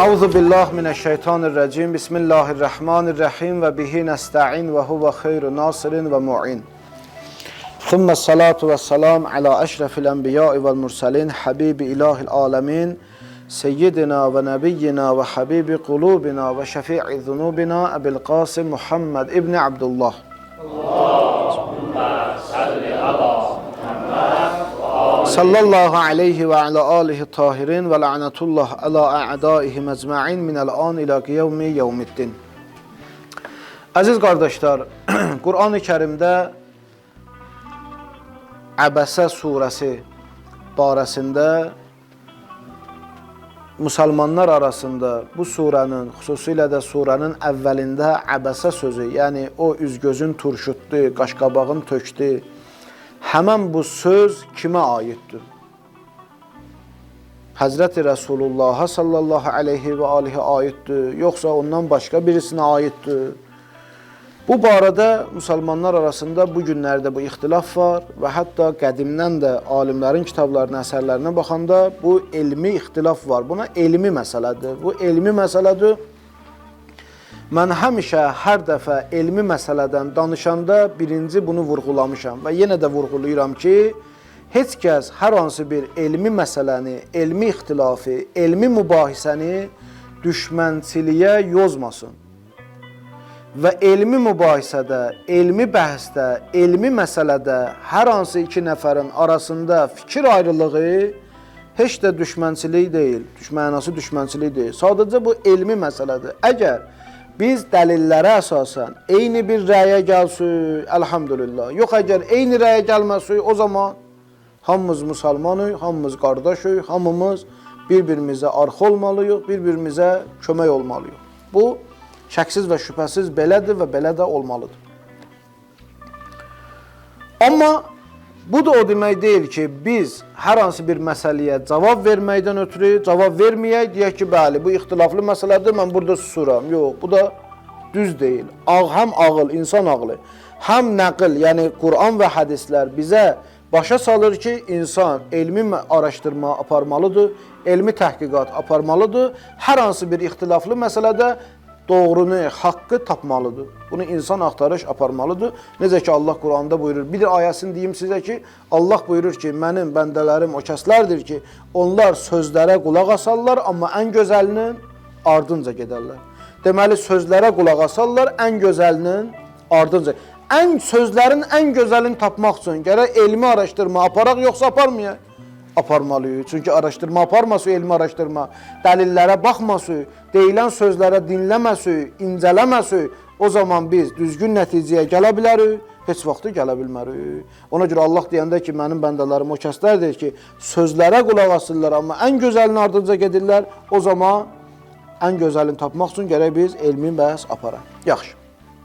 Euzu billahi mineşşeytanirracim. Bismillahirrahmanirrahim ve bihi nesta'in ve huve hayrun nasirin ve mu'in. Thumma salatu vesselam ala eşrefil enbiya'i vel murselin habibi ilahil alemin seyyidina ve nebiyyina ve habibi kulubina ve şefi'i zunubina Ebil Qasim Muhammed İbni Abdullah. Allahümme salli ala sallallahu aleyhi ve ala alihi tahirin ve la'netullah ala a'daihi mecma'in minel an ila qiyevmi yevmiddin. Əziz qardaşlar, Qur'an-ı Kərimdə Əbəsə surəsi barəsində müsəlmanlar arasında bu surənin, xüsusilə də surənin əvvəlində Əbəsə sözü, yəni o üz-gözün turşutdu, qaşqabağın tökdü, həmən bu söz kimə aiddir? Həzrəti Rəsulullah'a sallallahu aleyhi və alihi aiddir, yoxsa ondan başqa birisinə aiddir? Bu barədə müsəlmanlar arasında bu günlərdə bu ixtilaf var və hətta qədimdən də alimlərin kitablarına, əsərlərinə baxanda bu elmi ixtilaf var. Buna elmi məsələdir. Bu elmi məsələdir. Mən həmişə, hər dəfə elmi məsələdən danışanda birinci bunu vurğulamışam və yenə də vurğulayıram ki, heç kəs hər hansı bir elmi məsələni, elmi ixtilafı, elmi mübahisəni düşmənçiliyə yozmasın. Və elmi mübahisədə, elmi bəhsdə, elmi məsələdə hər hansı iki nəfərin arasında fikir ayrılığı heç də düşmənçilik deyil, mənası düşmənçilik deyil. Sadəcə bu elmi məsələdir. Əgər biz dəlillərə əsasən eyni bir rəyə gəlsək, əlhamdülillah. Yox, əgər eyni rəyə gəlməsək, o zaman hamımız müsəlmanıq, hamımız qardaşıq, hamımız bir-birimizə arxa olmalıyıq, bir-birimizə kömək olmalıyıq. Bu, şəksiz və şübhəsiz belədir və belə də olmalıdır. Amma bu da o demək deyil ki, biz hər hansı bir məsələyə cavab verməkdən ötürü cavab verməyək, deyək ki, bəli, bu ixtilaflı məsələdir, mən burada susuram. Yox, bu da düz deyil. Həm ağıl, insan ağlı, həm nəql, yəni Quran və hədislər bizə başa salır ki, insan elmi araşdırma aparmalıdır, elmi təhqiqat aparmalıdır, hər hansı bir ixtilaflı məsələdə doğrunu, haqqı tapmalıdır. Bunu insan axtarış aparmalıdır. Necə ki, Allah Quranda buyurur. Bir ayəsini deyim sizə ki, Allah buyurur ki, mənim bəndələrim o kəslərdir ki, onlar sözlərə qulaq asarlar, amma ən gözəlinin ardınca gedərlər. Deməli, sözlərə qulaq asarlar, ən gözəlinin ardınca. Sözlərin ən gözəlini tapmaq üçün gərək elmi araşdırma aparaq, yoxsa aparmayaq? Aparmalıyıq. Çünki araşdırma aparmasıq, elmi araşdırma, dəlillərə baxmasıq, deyilən sözlərə dinləməsək, incələməsək, o zaman biz düzgün nəticəyə gələ bilərik, heç vaxtı gələ bilmərik. Ona görə Allah deyəndə ki, mənim bəndələrim o kəslərdir ki, sözlərə qulaq asırlar, amma ən gözəlinin ardınca gedirlər, o zaman ən gözəlini tapmaq üçün gərək biz elmi bəhs aparaq. Yaxşı.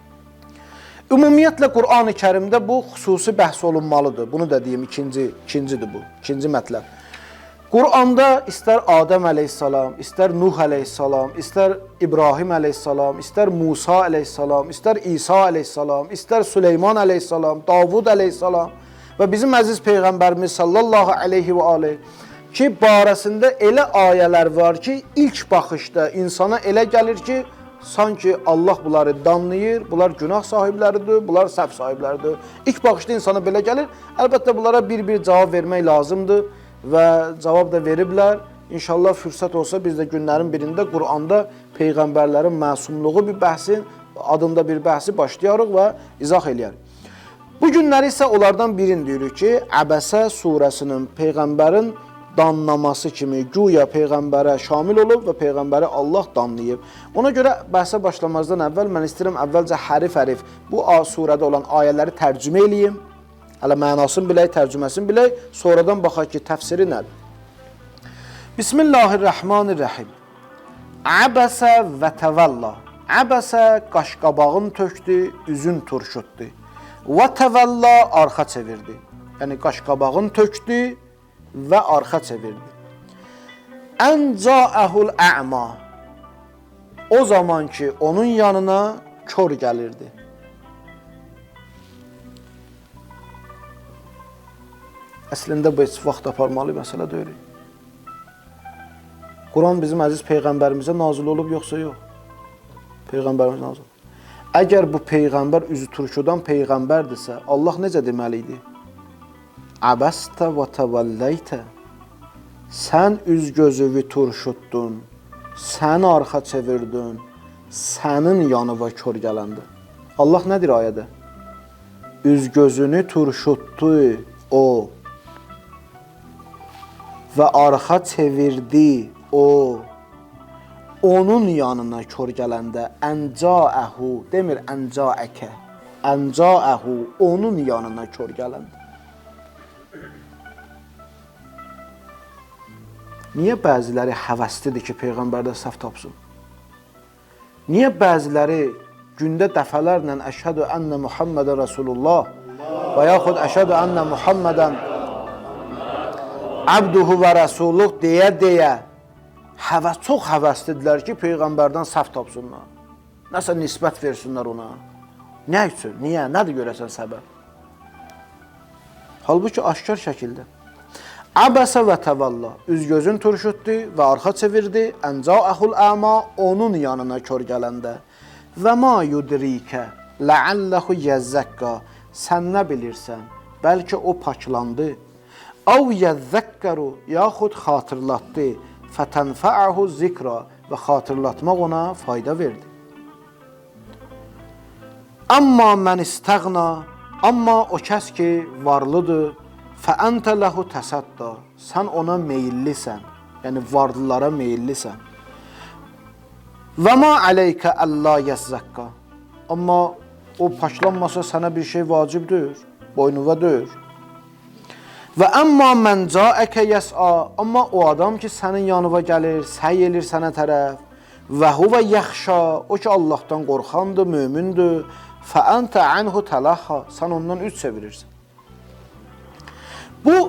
Ümumiyyətlə, Qur'an-ı Kərimdə bu xüsusi bəhs olunmalıdır. Bunu da deyim, ikincidir bu, ikinci mətləb. Qur'anda istər Adəm əleyhissalam, istər Nuh əleyhissalam, istər İbrahim əleyhissalam, istər Musa əleyhissalam, istər İsa əleyhissalam, istər Süleyman əleyhissalam, Davud əleyhissalam və bizim əziz Peyğəmbərimiz sallallahu aleyhi və aleyhi ki, barəsində elə ayələr var ki, ilk baxışda insana elə gəlir ki, sanki Allah bunları danlayır, bunlar günah sahibləridir, bunlar səhv sahibləridir. İlk baxışda insana belə gəlir. Əlbəttə, bunlara bir-bir cavab vermək lazımdır və cavab da veriblər. İnşallah fürsət olsa biz də günlərin birində Qur'anda Peyğəmbərlərin məsumluğu bir bəhsin, adında bir bəhsi başlayarıq və izah eləyərik. Bu günləri isə onlardan birini deyirik ki, Əbəsə surəsinin Peyğəmbərin danlaması kimi güya Peyğəmbərə şamil olub və Peyğəmbəri Allah danlayıb. Ona görə bəhsə başlamazdan əvvəl mən istəyirəm əvvəlcə hərif-hərif bu surədə olan ayələri tərcümə eləyim. Hələ mənasını bilək, tərcüməsini bilək, sonradan baxaq ki, təfsiri nədir? Bismillahirrahmanirrahim. Əbəsə və təvəlla. Əbəsə qaşqabağın tökdü, üzün turşutdu. Və təvəlla arxa çevirdi. Yəni qaşqabağın tökdü və arxa çevirdi. Ən cəəhul ə'ma. O zaman ki, onun yanına kör gəlirdi. Əslində bu heç vaxt aparmalı məsələ deyil. Quran bizim əziz Peyğəmbərimizə nazil olub, yoxsa yox? Peyğəmbərimiz nazil olub. Əgər bu Peyğəmbər üzü turşudan Peyğəmbərdirsə, Allah necə deməli idi? Əbəstə və təvəlləytə. Sən üz gözüvi turşutdun, sən arxa çevirdin, sənin yanıva kör gələndi. Allah nədir ayədə? Üz gözünü turşutdu o və arxa çevirdi o. Onun yanına kör gələndə əncəəhu, demir əncəəkə, əncəəhu, onun yanına kör gələndə. Niyə bəziləri həvəslidir ki, Peyğəmbərdə səhv tapsın? Niyə bəziləri gündə dəfələrlə əşhədü ənnə Muhammədən Rasulullah və yaxud əşhədü ənnə Muhammədən abduhu və rasuluh deyə çox həvəslidirlər ki, Peyğəmbərdən səhv tapsınlar. Nəsə nisbət versinlər ona. Nə üçün? Niyə? Nədir görəsən səbəb? Halbuki aşkar şəkildə. Əbəsə və təvəlla, üz gözün turşutdu və arxa çevirdi, əncəəhul əma, onun yanına kör gələndə. Və ma yudrikə, ləalləhu yəzzəkka, sən nə bilirsən, bəlkə o paklandı. Əv yəzzəkkəru, yaxud xatırlatdı, fətənfəəhu zikra və xatırlatmaq ona fayda verdi. Amma mən istəğna, amma o kəs ki varlıdır, fəəntə ləhu təsadda, sən ona meyillisən, yəni varlılara meyillisən. Və ma əleykə əllə yəzzəkka, amma o paklanmasa sənə bir şey vacibdir, boynuva deyir. Və əmmə mən caəkə yəs'a, amma o adam ki sənin yanıva gəlir, səy elir sənə tərəf, və huvə yəxşa, o ki Allahdan qorxandır, mömündür, fəəntə ənhu tələxha, sən ondan üç çevirirsən. Bu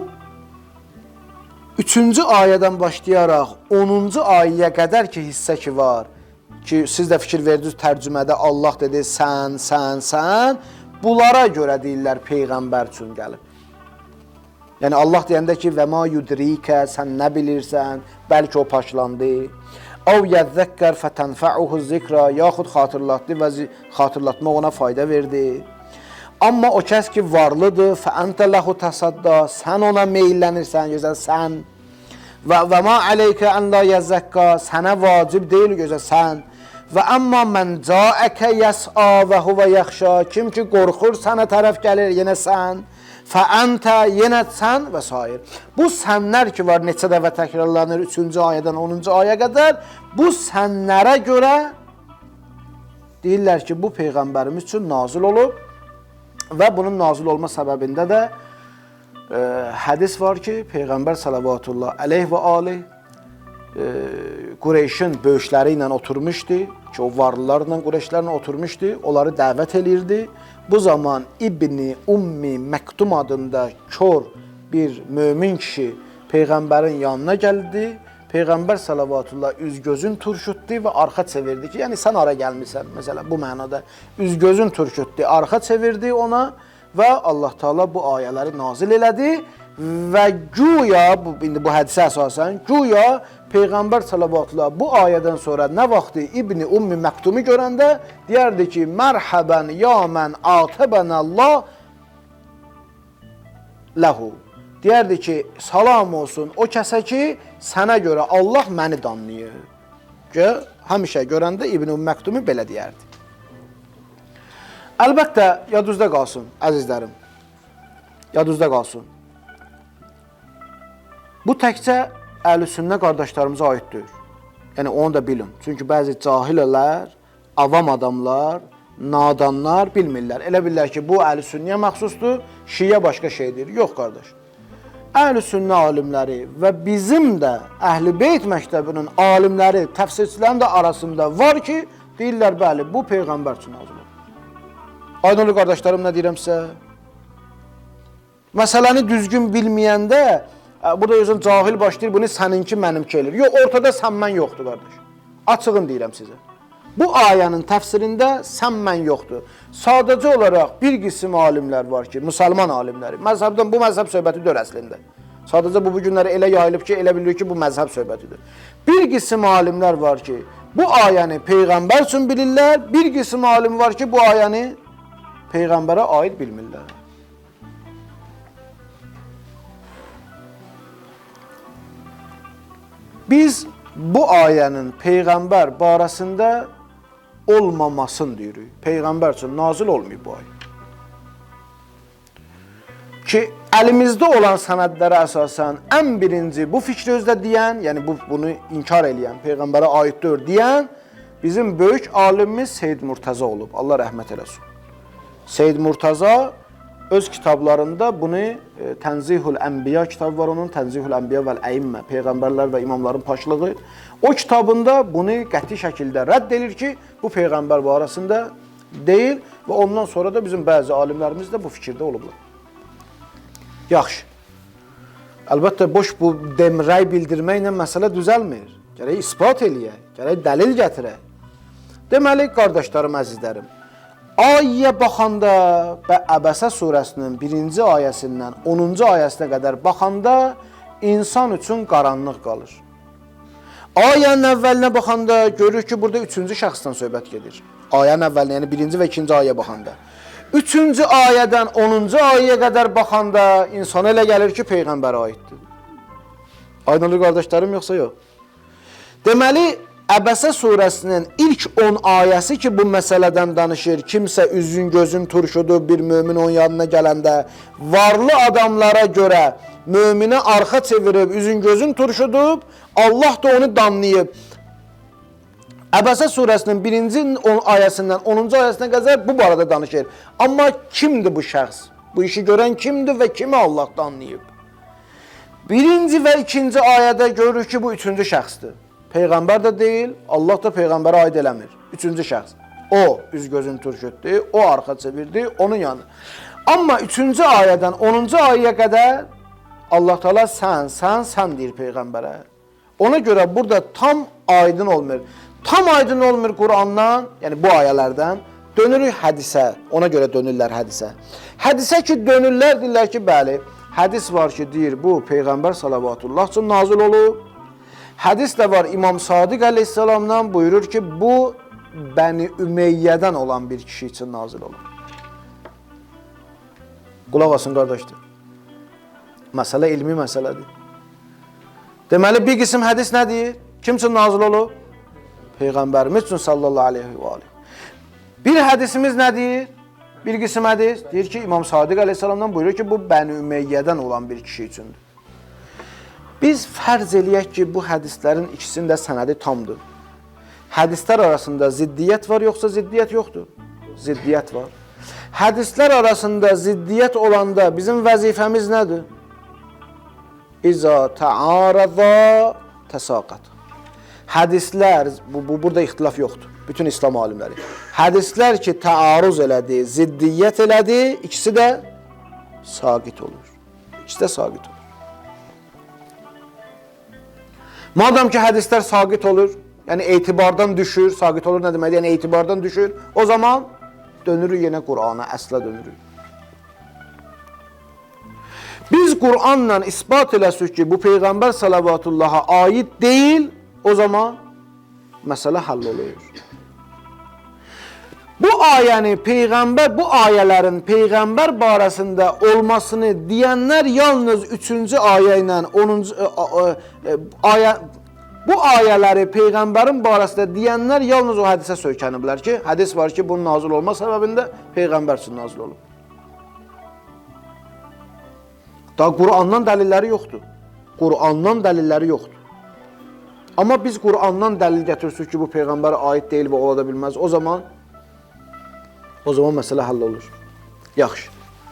3-cü ayədən başlayaraq 10-cu ayəyə qədər ki hissə ki var, ki siz də fikir verdiniz tərcümədə Allah dedi sən, bunlara görə deyirlər Peyğəmbər üçün gəlib. Yəni Allah deyəndə ki və ma yudrikə, sən nə bilirsən, bəlkə o paklandı. Əv yəzzəkkər fətənfəuhu zikra, yaxud xatırlatdı və xatırlatmaq ona fayda verdi. Amma o kəs ki varlıdır, fəəntə ləhu təsadda, sən ona meyillənirsən, gözəl sən. Və ma əleykə ən la yəzzəkka, sənə vacib deyil, gözəl sən. Və əmmə mən caəkə yəs'a və huvə yəxşa, kim ki qorxur sənə tərəf gəlir, yenə sən. Fəəntə, yenə sən və s. Bu sənlər ki var, neçə dəfə təkrarlanır 3-cü ayədən 10-cu ayə qədər, bu sənlərə görə deyirlər ki, bu Peyğəmbərimiz üçün nazil olub. Və bunun nazil olma səbəbində də hədis var ki, Peyğəmbər salavatullah əleyh və aleyh Qureyşin böyükləri ilə oturmuşdu ki, o varlılarla Qureyşlərlə oturmuşdu, onları dəvət elirdi. Bu zaman İbni Ummi Məktum adında kör bir mömin kişi Peyğəmbərin yanına gəldi. Peyğəmbər salavatullah üz gözün turşutdu və arxa çevirdi ki, yəni sən ara gəlmirsən, məsələn bu mənada. Üz gözün turşutdu, arxa çevirdi ona və Allah Taala bu ayələri nazil elədi və güya, indi bu hədisə əsasən, güya Peyğəmbər salavatullah bu ayədən sonra nə vaxtı İbni Ummi Məktumu görəndə deyərdi ki, mərhəbən ya mən atəbənəllah ləhu. Deyərdi ki, salam olsun o kəsə ki, sənə görə Allah məni danlayır. Həmişə görəndə İbn-i Məktumu belə deyərdi. Əlbəttə, yadınızda qalsın, əzizlərim. Yadınızda qalsın. Bu təkcə əhl-i-sünnə qardaşlarımıza aiddir. Yəni, onu da bilin. Çünki bəzi cahillər, avam adamlar, nadanlar bilmirlər. Elə bilirlər ki, bu əhl-i-sünnəyə məxsusdur, şiyə başqa şeydir. Yox, qardaş. Əhl-i-sünnə alimləri və bizim də Əhl-i Beyt məktəbinin alimləri, təfsirçilərin də arasında var ki, deyirlər, bəli, bu Peyğəmbər üçün nazil olub. Aydınlı qardaşlarım, nə deyirəm sizə? Məsələni düzgün bilməyəndə, burada özün cahil başlayır, bunu səninki, mənimki elir. Yox, ortada sən mən yoxdur, qardaş. Açığın deyirəm sizə. Bu ayənin təfsirində sən mən yoxdur. Sadəcə olaraq bir qism alimlər var ki, müsəlman alimləri, məzhəbdən bu məzhəb söhbəti dör əslində. Sadəcə bu günləri elə yayılıb ki, elə bilir ki, bu məzhəb söhbətidir. Bir qism alimlər var ki, bu ayəni Peyğəmbər üçün bilirlər, bir qism alim var ki, bu ayəni Peyğəmbərə aid bilmirlər. Biz bu ayənin Peyğəmbər barəsində olmamasını deyirik. Peyğəmbər üçün nazil olmayıb bu ayə. Ki, əlimizdə olan sənədlərə əsasən ən birinci bu fikri özdə deyən, yəni bunu inkar eləyən, Peyğəmbərə aiddir deyən bizim böyük alimimiz Seyyid Murtaza olub. Allah rəhmət eləsin. Seyyid Murtaza öz kitablarında bunu Tənzihul Ənbiya kitabı var onun, Tənzihul Ənbiya vəl-Əimmə, Peyğəmbərlər və imamların paşlığı. O kitabında bunu qəti şəkildə rədd edir ki, bu Peyğəmbər barəsində deyil və ondan sonra da bizim bəzi alimlərimiz də bu fikirdə olublar. Yaxşı. Əlbəttə, boş bu rəy bildirməklə məsələ düzəlmir. Gərək ispat eləyək, gərək dəlil gətirək. Deməli, qardaşlarım, əzizlərim, ayəyə baxanda və Əbəsə surəsinin 1-ci ayəsindən 10-cu ayəsinə qədər baxanda insan üçün qaranlıq qalır. Ayənin əvvəlinə baxanda görürük ki, burada 3-cü şəxsdən söhbət gedir. Ayənin əvvəlinə, yəni 1-ci və 2-ci ayəyə baxanda. 3-cü ayədən 10-cu ayəyə qədər baxanda insana elə gəlir ki, Peyğəmbərə aiddir. Aydındır qardaşlarım, yoxsa yox? Deməli, Əbəsə surəsinin ilk 10 ayəsi ki, bu məsələdən danışır, kimsə üzün gözün turşudur bir mömin onun yanına gələndə, varlı adamlara görə möminə arxa çevirib, üzün gözün turşudub, Allah da onu danlayıb. Əbəsə surəsinin 1-ci ayəsindən 10-cu ayəsinə qədər bu barədə danışır. Amma kimdir bu şəxs? Bu işi görən kimdir və kimi Allah danlayıb? 1-ci və 2-ci ayədə görürük ki, bu 3-cü şəxsdir. Peyğəmbər də deyil, Allah da Peyğəmbərə aid eləmir. 3-cü şəxs. O üz gözünü turşutdu, o arxa çevirdi, onun yanı. Amma 3-cü ayədən 10-cu ayəyə qədər Allah Teala sən deyir Peyğəmbərə. Ona görə burada tam aydın olmur. Tam aydın olmur Qurandan, yəni bu ayələrdən, dönürük hədisə, ona görə dönürlər hədisə. Hədisə ki, dönürlər, deyirlər ki, bəli, hədis var ki, deyir, bu Peyğəmbər salavatullah üçün nazil olub. Hədis də var, İmam Sadiq əleyhissalamdan buyurur ki, bu Bəni Ümeyyədən olan bir kişi üçün nazil olub. Qulaq asın, qardaşdır. Məsələ ilmi məsələdir. Deməli, bir qism hədis nə deyir? Kim üçün nazil olub? Peyğəmbərimiz üçün sallallahu aleyhi və aleyhi. Bir hədisimiz nə deyir? Bir qism hədis deyir ki, İmam Sadiq əleyhissalamdan buyurur ki, bu Bəni Ümeyyədən olan bir kişi üçündür. Biz fərz eləyək ki, bu hədislərin ikisində sənədi tamdır. Hədislər arasında ziddiyyət var, yoxsa ziddiyyət yoxdur? Ziddiyyət var. Hədislər arasında ziddiyyət olanda bizim vəzifəmiz nədir? İza təarəza təsaqat. Hədislər, burada ixtilaf yoxdur, bütün İslam alimləri. Hədislər ki, təaruz elədi, ziddiyyət elədi, ikisi də saqit olur. İkisi də saqit olur. Madam ki, hədislər saqit olur, yəni etibardan düşür, saqit olur nə deməkdir, yəni etibardan düşür, o zaman dönürük yenə Qur'ana, əslə dönürük. Biz Qur'anla ispat eləsək ki, bu Peyğəmbər salavatullaha aid deyil, o zaman məsələ həll olur. Bu ayəni Peyğəmbər, bu ayələrin Peyğəmbər barəsində olmasını deyənlər yalnız 3-cü ayə ilə 10-cu ayə, bu ayələri Peyğəmbərin barəsində deyənlər yalnız o hədisə söykəniblər ki, hədis var ki, bunun nazil olma səbəbində Peyğəmbər üçün nazil olub. Daha Qur'andan dəlilləri yoxdur. Qur'andan dəlilləri yoxdur. Amma biz Qur'andan dəlil gətirsək ki, bu Peyğəmbərə aid deyil və ola da bilməz, o zaman məsələ həll olur. Yaxşı.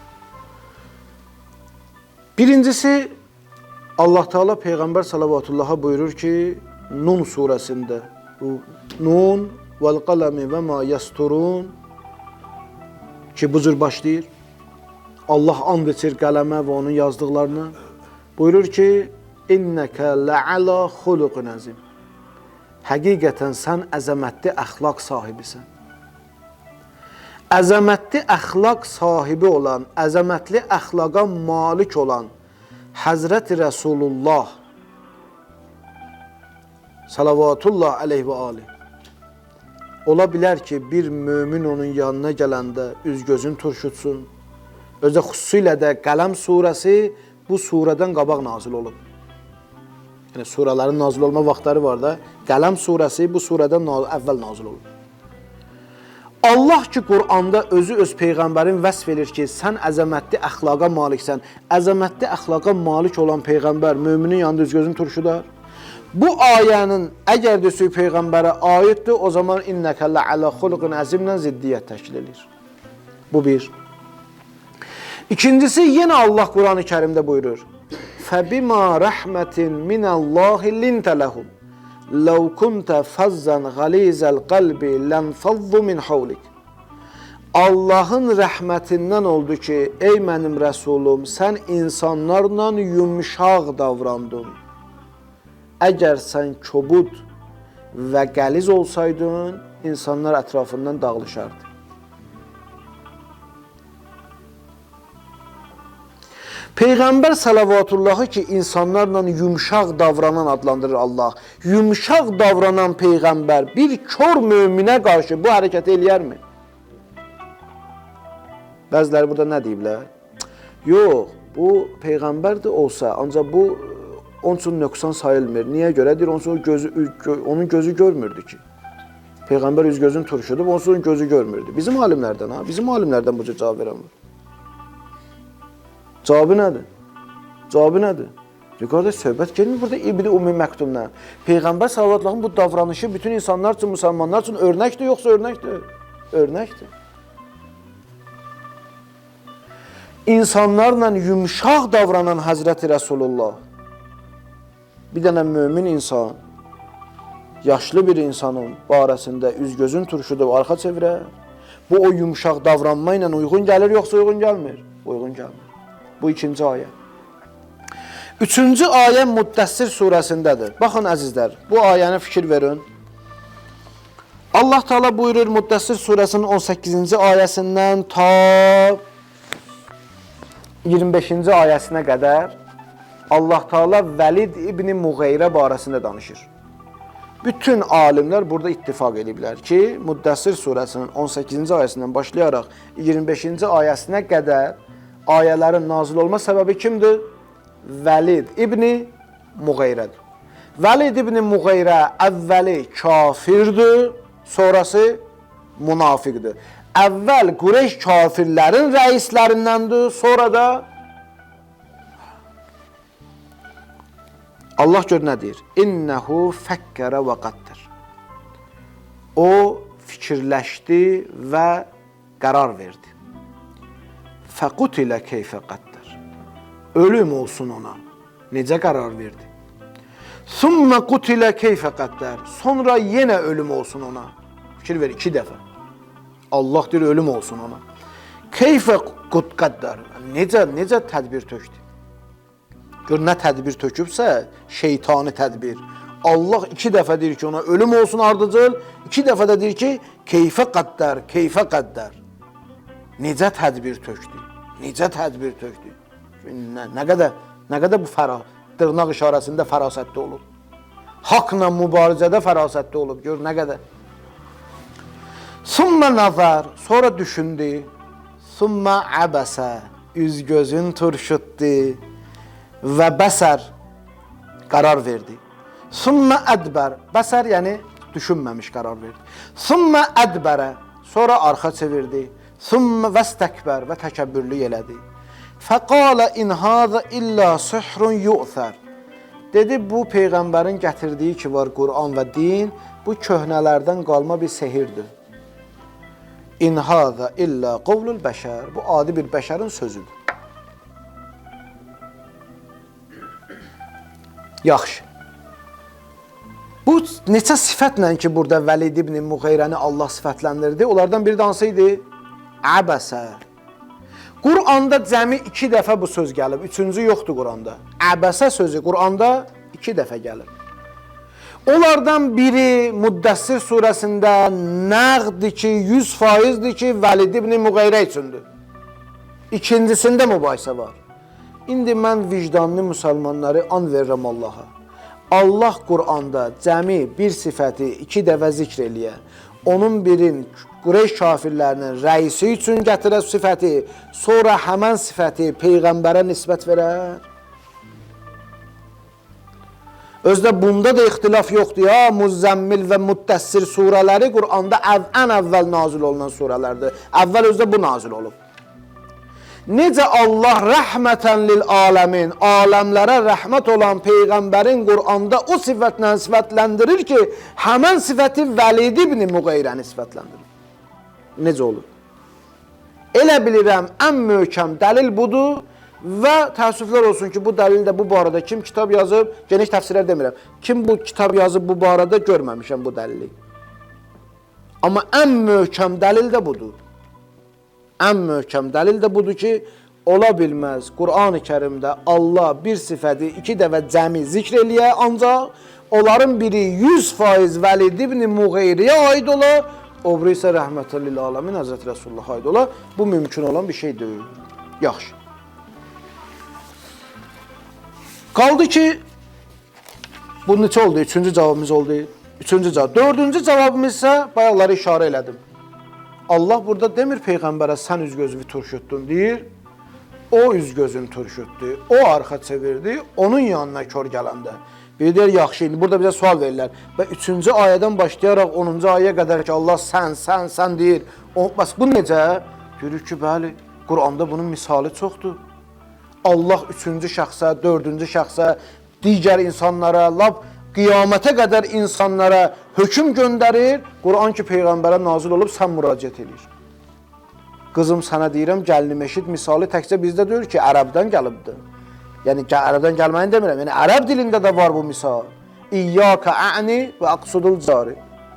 Birincisi, Allah Teala Peyğəmbər salavatullaha buyurur ki, Nun surəsində, Nun vəl qələmi və ma yasturun ki, bu cür başlayır. Allah and içir qələmə və onun yazdıqlarına. Buyurur ki, İnnəkə lə'alə xuluqun əzim. Həqiqətən sən əzəmətli əxlaq sahibisən. Əzəmətli əxlaq sahibi olan, əzəmətli əxlaqa malik olan, Həzrəti Rəsulullah salavatullah aleyhi və aleyh. Ola bilər ki, bir mömin onun yanına gələndə üz-gözün turşutsun. Özə xüsusilə də Qələm surəsi bu surədən qabaq nazil olub. Yəni, surələrin nazil olma vaxtları var da, Qələm surəsi bu surədən əvvəl nazil olub. Allah ki, Qur'anda özü öz Peyğəmbərin vəsf edir ki, sən əzəmətli əxlaqa maliksən. Əzəmətli əxlaqa malik olan Peyğəmbər müminin yanında üz-gözün turşudar. Bu ayənin əgər desək Peyğəmbərə aiddir, o zaman innəkə lə'alə xuluqun əzimlə ziddiyyət təşkil edir. Bu bir. İkincisi, yenə Allah Qur'an-ı Kərimdə buyurur. فَبِمَا رَحْمَةٍ مِنَ اللّٰهِ لِنْتَ لَهُمْ لَوْ كُنْتَ فَزَّنْ غَلِيزَ الْقَلْبِ لَنْفَضُّ مِنْ حَوْلِكَ Allahın rəhmətindən oldu ki, ey mənim rəsulum, sən insanlarla yumuşaq davrandın. Əgər sən kobud və qəliz olsaydın, insanlar ətrafından dağılışardı. Peyğəmbər salavatullahı ki, insanlarla yumuşaq davranan adlandırır Allah. Yumuşaq davranan Peyğəmbər bir kör möminə qarşı bu hərəkəti eləyərmi? Bəziləri burada nə deyiblər? Yox, bu Peyğəmbər də olsa, ancaq bu onun üçün nöqsan sayılmır. Niyə görə? Deyir, onun gözü görmürdü ki. Peyğəmbər üz gözünü turşudub, onun gözü görmürdü. Bizim alimlərdən, bizim alimlərdən bu cür cavab verən var. Cavabı nədir? Cavabı nədir? Qardaş, söhbət gelmir burada İbn-i Ümmi Məktubdan. Peyğəmbər sallallahu bu davranışı bütün insanlar üçün, müsəlmanlar üçün örnəkdir, yoxsa örnəkdir? Örnəkdir. İnsanlarla yumuşaq davranan Həzrəti Rəsulullah, bir dənə mömin insan, yaşlı bir insanın barəsində üz-gözün turşudub arxa çevirər. Bu o yumuşaq davranma ilə uyğun gəlir, yoxsa uyğun gəlmir? Uyğun gəlmir. Bu ikinci ayə. Üçüncü ayə Müddəssir surəsindədir. Baxın əzizlər, bu ayəni fikir verin. Allah Teala buyurur Müddəssir surəsinin 18-ci ayəsindən ta 25-ci ayəsinə qədər Allah Teala Vəlid İbn Muğeyrə barəsində danışır. Bütün alimlər burada ittifaq ediblər ki, Müddəssir surəsinin 18-ci ayəsindən başlayaraq 25-ci ayəsinə qədər ayələrin nazil olma səbəbi kimdir? Vəlid İbn Muğeyrədir. Vəlid İbn Muğeyrə əvvəli kafirdir, sonrası münafiqdir. Əvvəl Qureyş kafirlərin rəislərindəndir, sonra da Allah gör nə deyir? İnnəhu fəkkərə və qaddər. O fikirləşdi və qərar verdi. Fəqutilə keyfə qaddər. Ölüm olsun ona. Necə qərar verdi? Sümmə qutilə keyfə qaddər. Sonra yenə ölüm olsun ona. Fikir ver, 2 dəfə. Allah deyir, ölüm olsun ona. Keyfə qaddər. Necə tədbir tökdü? Gör, nə tədbir tökübsə, şeytani tədbir. Allah 2 dəfə deyir ki, ona ölüm olsun ardıcıl, 2 dəfə də deyir ki, keyfə qaddər, keyfə qaddər. Necə tədbir tökdü? Necə tədbir tökdü? Nə qədər bu dırnaq işarəsində fərasətli olub? Haqla mübarizədə fərasətli olub, gör nə qədər. Sümmə nəzər, sonra düşündü. Sümmə əbəsə, üz-gözün turşutdu. Və bəsər, qərar verdi. Sümmə ədbər, bəsər yəni düşünməmiş qərar verdi. Sümmə ədbərə, sonra arxa çevirdi. Sümmə vəstəkbər və təkəbbürlü elədi. Fəqalə in hâzə illə sihrun yu'thər. Dedi, bu Peyğəmbərin gətirdiyi ki var Qur'an və din, bu köhnələrdən qalma bir sehirdir. İn hâzə illə qovlul bəşər, bu adi bir bəşərin sözüdür. Yaxşı. Bu neçə sifətlə ki, burada Vəlid ibn Muğeyrəni Allah sifətləndirdi, onlardan biri də hansı idi? Əbəsə. Qur'anda cəmi 2 dəfə bu söz gəlib, 3-cü yoxdur Qur'anda. Əbəsə sözü Qur'anda 2 dəfə gəlib. Onlardan biri Müddəssir surəsində nəqdir ki, 100%dir ki, Vəlid ibn Muğeyrə üçündür. İkincisində mübahisə var. İndi mən vicdanlı müsəlmanları an verirəm Allaha. Allah Quranda cəmi bir sifəti 2 dəfə zikr eləyə. Onun birin Qureyş kafirlərinin rəisi üçün gətirə sifəti, sonra həmən sifəti Peyğəmbərə nisbət verər. Özdə bunda da ixtilaf yoxdur ya. Muzzəmmil və Muddəssir surələri Quranda ən əvvəl nazil olunan surələrdir. Əvvəl özdə bu nazil olub. Necə Allah rəhmətən lil aləmin, aləmlərə rəhmət olan Peyğəmbərin Quranda o sifətlə sifətləndirir ki, həmən sifəti Vəlid ibn Muğeyrə nisbətləndirir. Necə olur? Elə bilirəm, ən möhkəm dəlil budur və təəssüflər olsun ki, bu dəlil də bu barədə kim kitab yazıb, geniş təfsirlər demirəm, kim bu kitab yazıb bu barədə görməmişəm bu dəlili. Amma ən möhkəm dəlil də budur. Ən möhkəm dəlil də budur ki, ola bilməz Qur'an-ı Kərimdə Allah bir sifəti 2 dəfə cəmi zikr eləyə, ancaq onların biri 100% Vəlid ibn Muğeyriyə aid ola, o biri isə rəhmətən lil aləmin Həzrət Rəsulullah aid ola. Bu mümkün olan bir şey deyil. Yaxşı. Qaldı ki, bu neçə oldu? 3-cü cavabımız oldu. 3-cü cavab. 4-cü cavabımız isə bayaqları işarə elədim. Allah burada demir Peyğəmbərə sən üz gözünü turşutdun, deyir. O üz gözünü turşutdu, o arxa çevirdi, onun yanına kör gələndə. Bir deyir, yaxşı, indi burada bizə sual verirlər. Və 3-cü ayədən başlayaraq 10-cu ayəyə qədər ki, Allah sən deyir. Bəs bu necə? Görür ki, bəli, Quranda bunun misali çoxdur. Allah 3-cü şəxsə, 4-cü şəxsə, digər insanlara, lap qiyamətə qədər insanlara hökm göndərir. Quran ki, Peyğəmbərə nazil olub, sən müraciət edir. Qızım, sənə deyirəm, gəlinim eşit misali təkcə bizdə deyir ki, ərəbdən gəlibdir. Yəni, ərəbdən gəlməyini demirəm. Yəni, ərəb dilində də var bu misal. İyyəkə a'ni və əqsudul cari.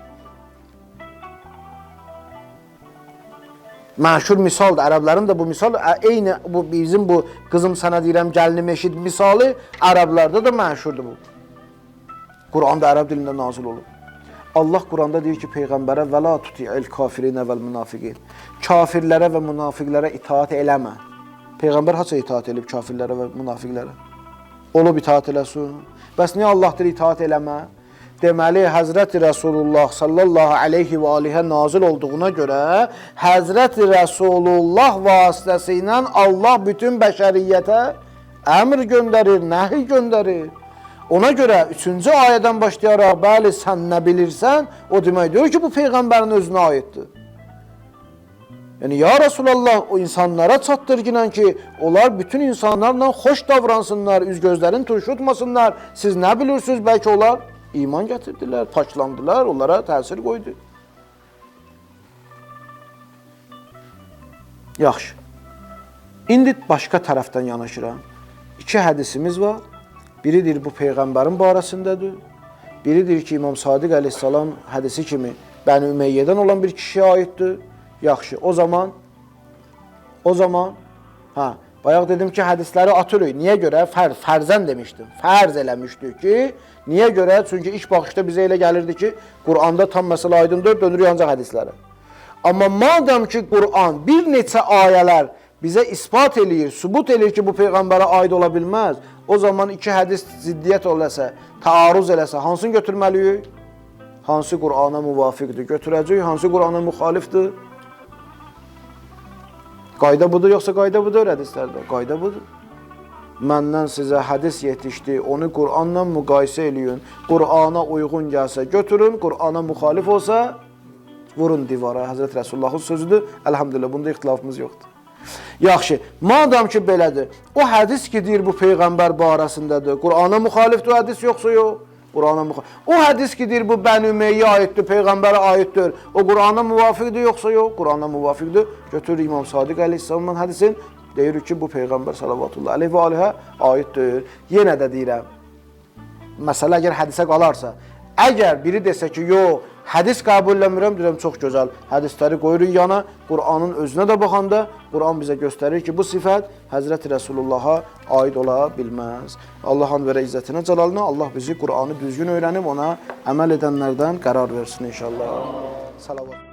Məşhur misaldır. Ərəblərin də bu misal, eyni bizim bu qızım sənə deyirəm, gəlinim eşit misali ərəblərdə də məşhurdur bu. Quranda ərəb dilində nazil olub. Allah Quranda deyir ki, Peyğəmbərə və la tuti'il kafirinə vəl münafiqin. Kafirlərə və münafiqlərə itaat eləmə. Peyğəmbər haça itaat elib kafirlərə və münafiqlərə? Olub itaat eləsin. Bəs niyə Allah deyir itaat eləmə? Deməli, Həzrəti Rəsulullah sallallahu aleyhi və aleyhə nazil olduğuna görə Həzrəti Rəsulullah vasitəsi ilə Allah bütün bəşəriyyətə əmr göndərir, nəhi göndərir. Ona görə 3-cü ayədən başlayaraq, bəli, sən nə bilirsən, o demək deyir ki, bu Peyğəmbərin özünə aiddir. Yəni, ya Rasulallah, o insanlara çatdırgınən ki, onlar bütün insanlarla xoş davransınlar, üz gözlərini turşutmasınlar. Siz nə bilirsiniz, bəlkə onlar iman gətirdilər, paçlandılar, onlara təsir qoydu. Yaxşı. İndi başqa tərəfdən yanaşıram. 2 hədisimiz var. Biridir bu Peyğəmbərin barəsindədir. Biridir ki, İmam Sadiq əleyhissalam hədisi kimi Bəni Ümeyyədən olan bir kişiyə aiddir. Yaxşı, o zaman, bayaq dedim ki, hədisləri atırıq. Niyə görə? Fərzən demişdim. Fərz eləmişdik ki, niyə görə? Çünki ilk baxışda bizə elə gəlirdi ki, Quranda tam məsələ aydındır, dönürük ancaq hədislərə. Amma madəm ki, Quran bir neçə ayələr bizə ispat eləyir, sübut eləyir ki, bu Peyğəmbərə aid ola bilməz, o zaman 2 hədis ziddiyyət olarsa, taarruz eləsə, hansını götürməliyik? Hansı Qurana müvafiqdir? Götürəcəyik, hansı Qurana müxalifdir? Qayda budur, yoxsa qayda budur hədislərdə? Qayda budur. Məndən sizə hədis yetişdi, onu Quranla müqayisə eləyin. Qurana uyğun gəlsə götürün, Qurana müxalif olsa vurun divara. Həzrət Rəsullahın sözüdür. Əlhamdülillah, bunda ixtilafımız yoxdur. Yaxşı, madam ki belədir, o hədis ki deyir bu Peyğəmbər barəsindədir, Qurana müxalifdir o hədis yoxsa yox? Qurana müxalif. O hədis ki deyir bu Bəni Ümeyyə aiddir, Peyğəmbərə aiddir, o Qurana müvafiqdir yoxsa yox? Qurana müvafiqdir. Götürür İmam Sadiq əleyhissalamın hədisin, deyir ki bu Peyğəmbər sallallahu aleyhi və aleyhə aiddir. Yenə də deyirəm, məsələ əgər hədisə qalarsa, əgər biri desə ki, yox, hədis qəbulləmirəm, deyirəm, çox gözəl, hədisləri qoyurun yana, Qur'anın özünə də baxanda, Qur'an bizə göstərir ki, bu sifət Həzrəti Rəsulullaha aid ola bilməz. Allah'ın verə izzətinə, cəlalına, Allah bizi Qur'anı düzgün öyrənib, ona əməl edənlərdən qərar versin inşallah. Salavat.